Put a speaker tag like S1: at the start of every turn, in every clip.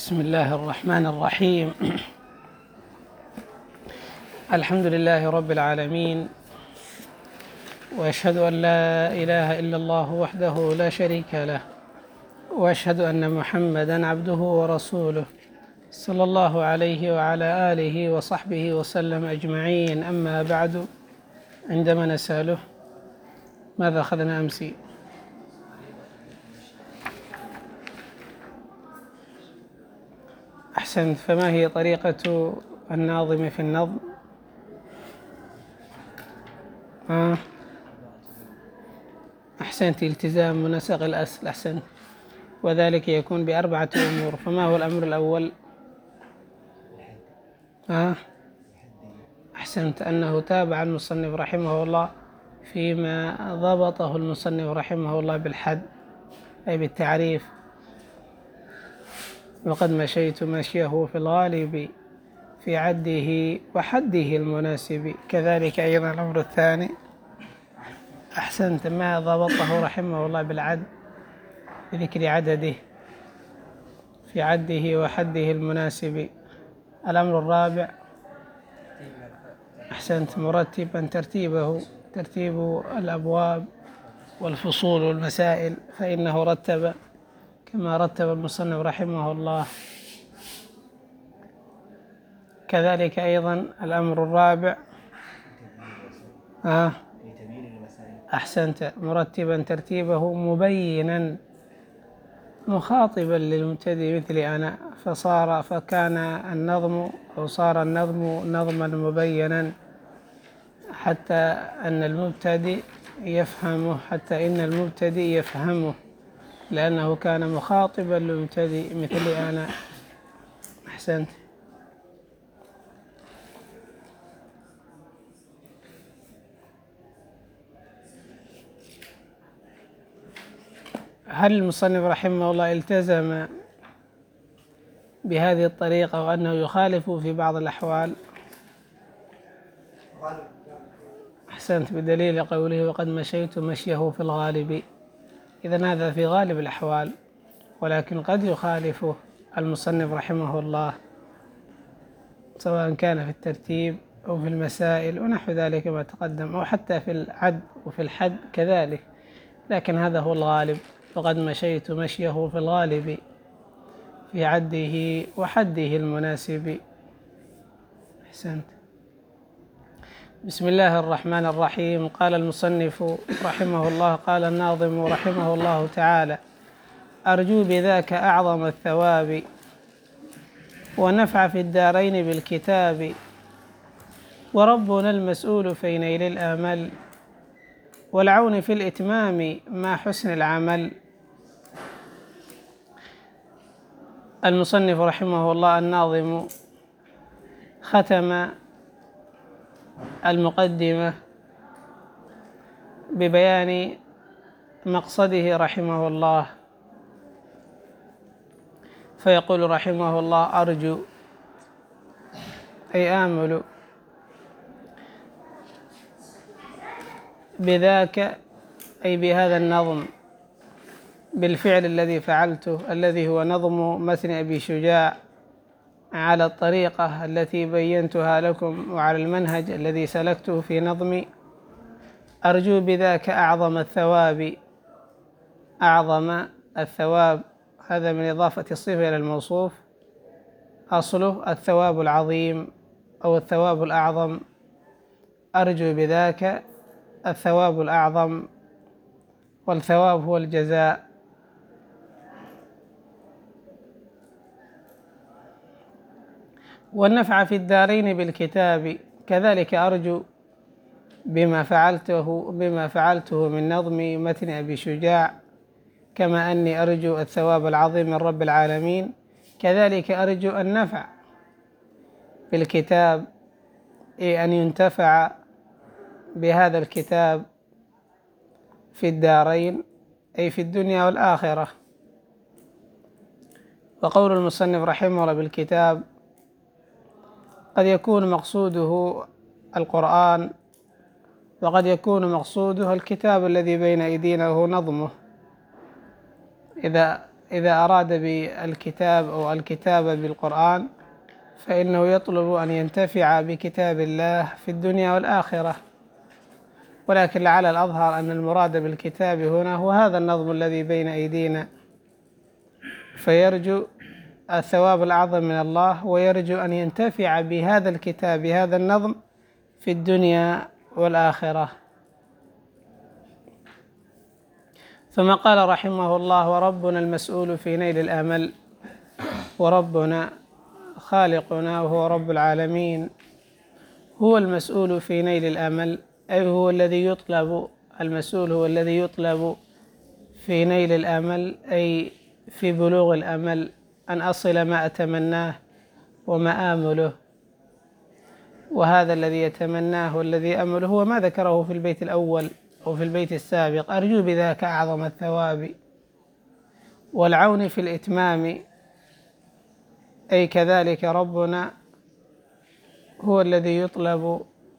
S1: بسم الله الرحمن الرحيم. الحمد لله رب العالمين، وأشهد أن لا إله إلا الله وحده لا شريك له، وأشهد أن محمدًا عبده ورسوله صلى الله عليه وعلى آله وصحبه وسلم أجمعين. أما بعد، عندما نسأله ماذا أخذنا أمس؟ أحسنت. فما هي طريقة الناظم في النظم؟ أحسنت، التزام منسق الأصل. أحسنت، وذلك يكون بأربعة أمور. فما هو الأمر الأول؟ أحسنت، أنه تابع المصنف رحمه الله فيما ضبطه المصنف رحمه الله بالحد، أي بالتعريف. وقد مشيت مشيه في الغالب في عده وحده المناسب. كذلك أيضا الأمر الثاني، أحسنت، ما ضبطه رحمه الله بالعد بذكر عدده في عده وحده المناسب. الأمر الرابع، أحسنت، مرتبا ترتيب الأبواب والفصول والمسائل، فإنه رتب كما رتب المصنف رحمه الله. كذلك أيضا الأمر الرابع، أحسنت، مرتبا ترتيبه مبينا مخاطبا للمبتدئ مثل أنا، فكان النظم أو صار النظم نظما مبينا حتى إن المبتدئ يفهمه، لأنه كان مخاطبا للمبتدئ مثل أنا. أحسنت. هل المصنف رحمه الله التزم بهذه الطريقة وأنه يخالف في بعض الأحوال؟ أحسنت، بدليل قوله وقد مشيت مشيه في الغالب. إذن هذا في غالب الأحوال، ولكن قد يخالفه المصنف رحمه الله سواء كان في الترتيب أو في المسائل ونحو ذلك ما تقدم، أو حتى في العد وفي الحد كذلك، لكن هذا هو الغالب. وقد مشيت مشيه في الغالب في عده وحده المناسب. أحسنت. بسم الله الرحمن الرحيم. قال المصنف رحمه الله، قال الناظم رحمه الله تعالى: أرجو بذاك أعظم الثواب ونفع في الدارين بالكتاب، وربنا المسؤول في نيل الآمل والعون في الإتمام مع حسن العمل. المصنف رحمه الله الناظم ختم المقدمة ببيان مقصده رحمه الله، فيقول رحمه الله: أرجو أي آمل بذاك أي بهذا النظم، بالفعل الذي فعلته الذي هو نظم متن أبي شجاع على الطريقة التي بينتها لكم وعلى المنهج الذي سلكته في نظمي. أرجو بذاك أعظم الثواب. أعظم الثواب هذا من إضافة الصفة إلى الموصوف، أصله الثواب العظيم أو الثواب الأعظم. أرجو بذاك الثواب الأعظم، والثواب هو الجزاء. والنفع في الدارين بالكتاب. كذلك أرجو بما فعلته من نظم متن أبي شجاع، كما أني أرجو الثواب العظيم من رب العالمين، كذلك أرجو النفع بالكتاب، أي أن ينتفع بهذا الكتاب في الدارين، أي في الدنيا والآخرة. وقول المصنف رحمه الله بالكتاب قد يكون مقصوده القرآن، وقد يكون مقصوده الكتاب الذي بين أيدينا وهو نظمه، إذا إذا أراد بالكتاب أو الكتابة بالقرآن فإنه يطلب أن ينتفع بكتاب الله في الدنيا والآخرة، ولكن لعل الأظهر أن المراد بالكتاب هنا هو هذا النظم الذي بين أيدينا، فيرجو الثواب الأعظم من الله ويرجو أن ينتفع بهذا الكتاب بهذا النظم في الدنيا والآخرة. ثم قال رحمه الله: وربنا المسؤول في نيل الأمل. وربنا خالقنا وهو رب العالمين هو المسؤول في نيل الأمل، أي هو الذي يطلب، المسؤول هو الذي يطلب في نيل الأمل، أي في بلوغ الأمل، أن أصل ما أتمناه وما آمله. وهذا الذي يتمناه والذي أمله هو ما ذكره في البيت الأول أو في البيت السابق: أرجو بذاك أعظم الثواب والعون في الإتمام. أي كذلك ربنا هو الذي يطلب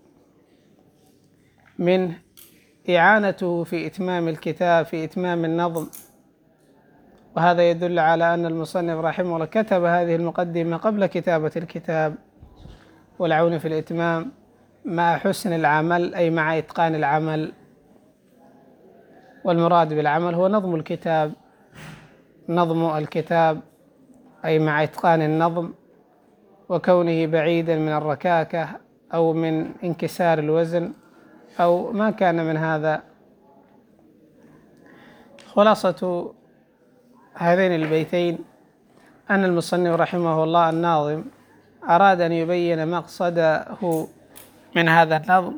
S1: منه إعانته في إتمام الكتاب، في إتمام النظم. وهذا يدل على أن المصنف رحمه الله كتب هذه المقدمة قبل كتابة الكتاب. والعون في الإتمام مع حسن العمل، أي مع إتقان العمل. والمراد بالعمل هو نظم الكتاب، نظم الكتاب أي مع إتقان النظم وكونه بعيدا من الركاكة أو من انكسار الوزن أو ما كان من هذا. خلاصة هذين البيتين أن المصنف رحمه الله الناظم أراد أن يبين مقصده من هذا النظم.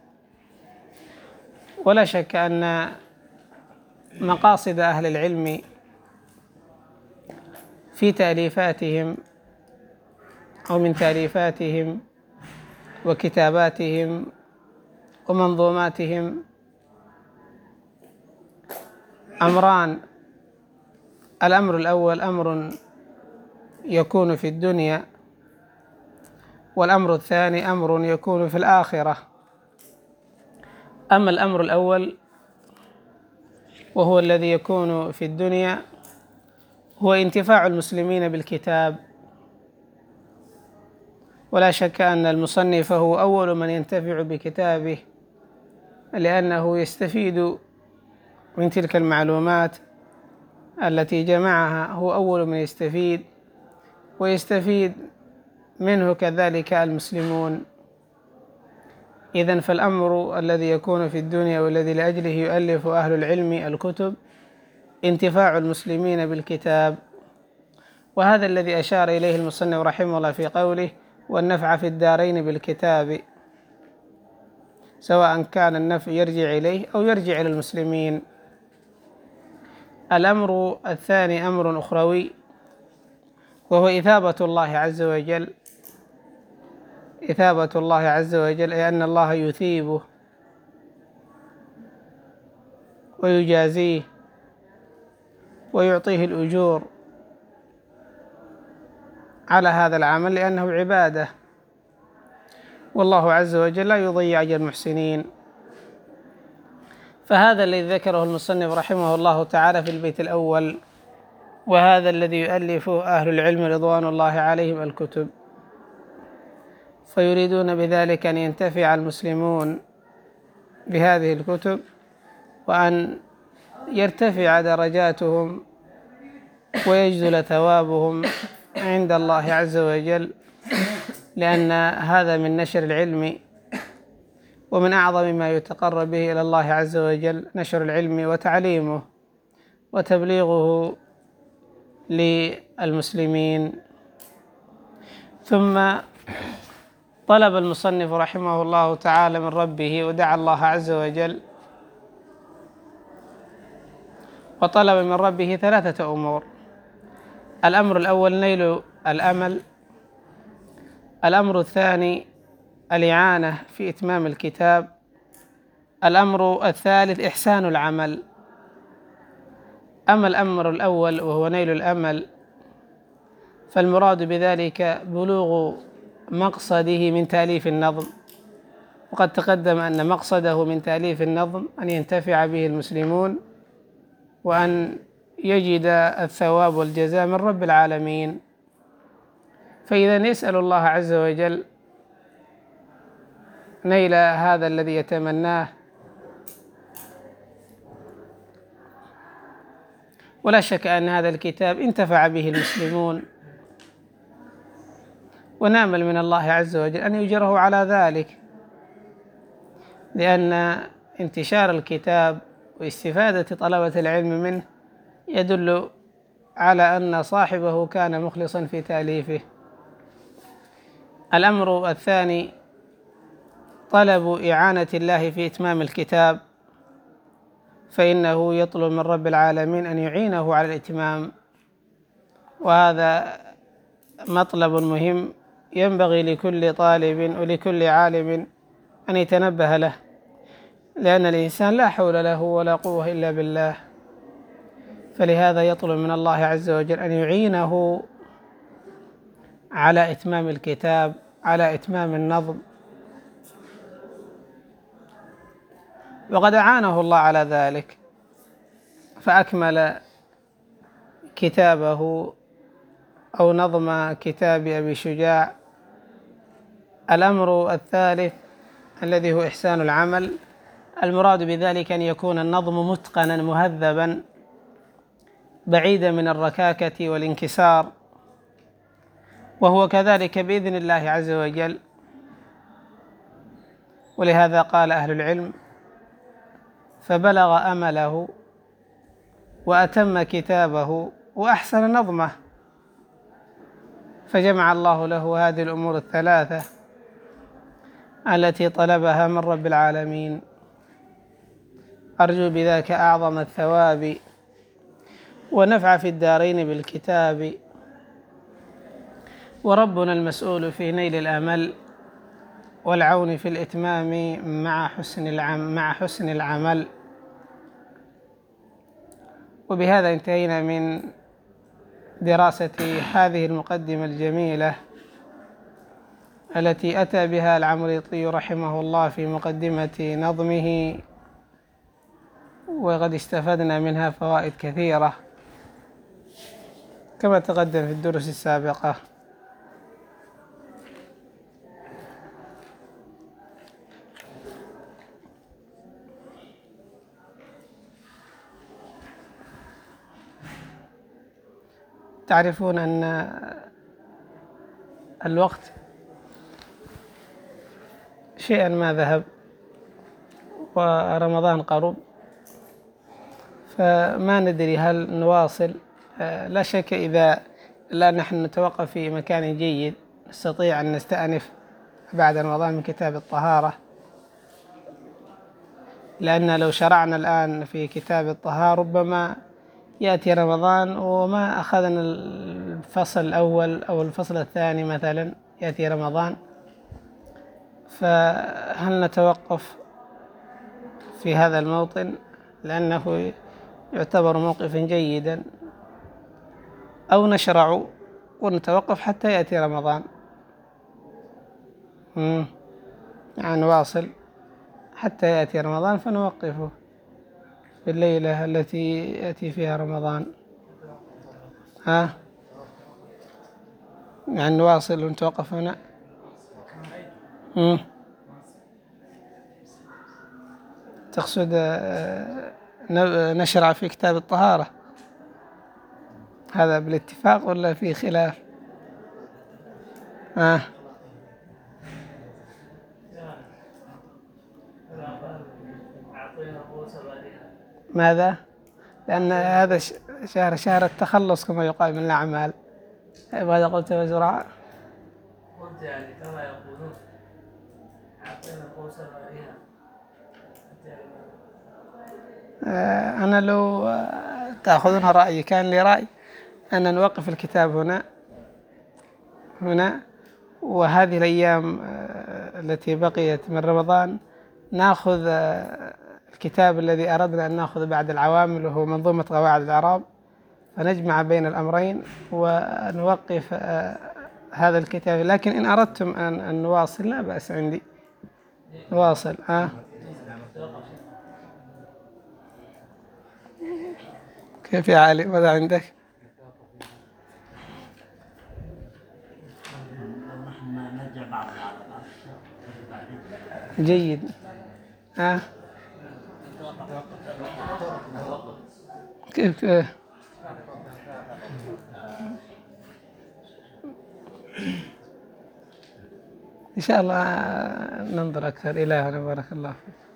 S1: ولا شك أن مقاصد أهل العلم في تأليفاتهم أو من تأليفاتهم وكتاباتهم ومنظوماتهم أمران: الأمر الأول أمر يكون في الدنيا، والأمر الثاني أمر يكون في الآخرة. أما الأمر الأول وهو الذي يكون في الدنيا هو انتفاع المسلمين بالكتاب. ولا شك أن المصنف هو أول من ينتفع بكتابه، لأنه يستفيد من تلك المعلومات التي جمعها، هو أول من يستفيد، ويستفيد منه كذلك المسلمون. إذن فالأمر الذي يكون في الدنيا والذي لأجله يؤلف أهل العلم الكتب انتفاع المسلمين بالكتاب. وهذا الذي أشار إليه المصنف رحمه الله في قوله: والنفع في الدارين بالكتاب، سواء كان النفع يرجع إليه أو يرجع إلى المسلمين. الأمر الثاني أمر أخروي وهو إثابة الله عز وجل. إثابة الله عز وجل أي أن الله يثيبه ويجازيه ويعطيه الأجور على هذا العمل، لأنه عبادة، والله عز وجل لا يضيع أجر المحسنين. فهذا الذي ذكره المصنف رحمه الله تعالى في البيت الأول، وهذا الذي يؤلف أهل العلم رضوان الله عليهم الكتب، فيريدون بذلك أن ينتفع المسلمون بهذه الكتب وأن يرتفع درجاتهم ويجزل ثوابهم عند الله عز وجل، لأن هذا من نشر العلم، ومن أعظم ما يتقرب به إلى الله عز وجل نشر العلم وتعليمه وتبليغه للمسلمين. ثم طلب المصنف رحمه الله تعالى من ربه ودعا الله عز وجل، وطلب من ربه 3 أمور: الأمر الأول نيل الأمل، الأمر الثاني الإعانة في إتمام الكتاب، الأمر الثالث إحسان العمل. أما الأمر الأول وهو نيل الأمل فالمراد بذلك بلوغ مقصده من تأليف النظم، وقد تقدم أن مقصده من تأليف النظم أن ينتفع به المسلمون وأن يجد الثواب والجزاء من رب العالمين. فإذا يسأل الله عز وجل نيل هذا الذي يتمناه، ولا شك أن هذا الكتاب انتفع به المسلمون، ونأمل من الله عز وجل أن يجره على ذلك، لأن انتشار الكتاب واستفادة طلبة العلم منه يدل على أن صاحبه كان مخلصا في تأليفه. الأمر الثاني طلب إعانة الله في إتمام الكتاب، فإنه يطلب من رب العالمين أن يعينه على الإتمام، وهذا مطلب مهم ينبغي لكل طالب ولكل عالم أن يتنبه له، لأن الإنسان لا حول له ولا قوة إلا بالله، فلهذا يطلب من الله عز وجل أن يعينه على إتمام الكتاب، على إتمام النظم. وقد أعانه الله على ذلك فأكمل كتابه أو نظم كتاب أبي شجاع. الأمر الثالث الذي هو إحسان العمل، المراد بذلك أن يكون النظم متقنا مهذبا بعيدا من الركاكة والانكسار، وهو كذلك بإذن الله عز وجل. ولهذا قال أهل العلم: فبلغ أمله وأتم كتابه وأحسن نظمه، فجمع الله له هذه الأمور الثلاثة التي طلبها من رب العالمين. أرجو بذلك أعظم الثواب ونفع في الدارين بالكتاب، وربنا المسؤول في نيل الأمل والعون في الإتمام مع حسن العمل. وبهذا انتهينا من دراسة هذه المقدمة الجميلة التي أتى بها العمريطي رحمه الله في مقدمة نظمه، وقد استفدنا منها فوائد كثيرة كما تقدم في الدروس السابقة. تعرفون أن الوقت شيئا ما ذهب ورمضان قرب، فما ندري هل نواصل. لا شك إذا لا نحن نتوقف في مكان جيد نستطيع أن نستأنف بعد رمضان من كتاب الطهارة، لأن لو شرعنا الآن في كتاب الطهارة ربما يأتي رمضان وما أخذنا الفصل الأول أو الفصل الثاني مثلا، يأتي رمضان، فهل نتوقف في هذا الموطن لأنه يعتبر موقفا جيدا، أو نشرع ونتوقف حتى يأتي رمضان؟ يعني نواصل حتى يأتي رمضان فنوقفه في الليلة التي يأتي فيها رمضان. يعني نواصل ونتوقف هنا. تقصد نشرع في كتاب الطهارة، هذا بالاتفاق ولا في خلاف؟ ماذا؟ لأن هذا شهر التخلص كما يقال من الأعمال. ماذا قلت يا زرعة؟
S2: قلت يعني كما يقولون أعطينا الكوثر عليها.
S1: أنا لو تأخذون رأيي كان لي رأي أن نوقف الكتاب هنا، وهذه الأيام التي بقيت من رمضان نأخذ الكتاب الذي أردنا أن نأخذ بعد العوامل وهو منظومة قواعد الإعراب، فنجمع بين الأمرين ونوقف هذا الكتاب. لكن إن أردتم أن نواصل لا بأس عندي، نواصل. كيف يا علي ماذا عندك؟
S3: نحن نرجع بعض
S1: جيد. كيف إن شاء الله ننظر أكثر. إلى هنا بارك الله فيك.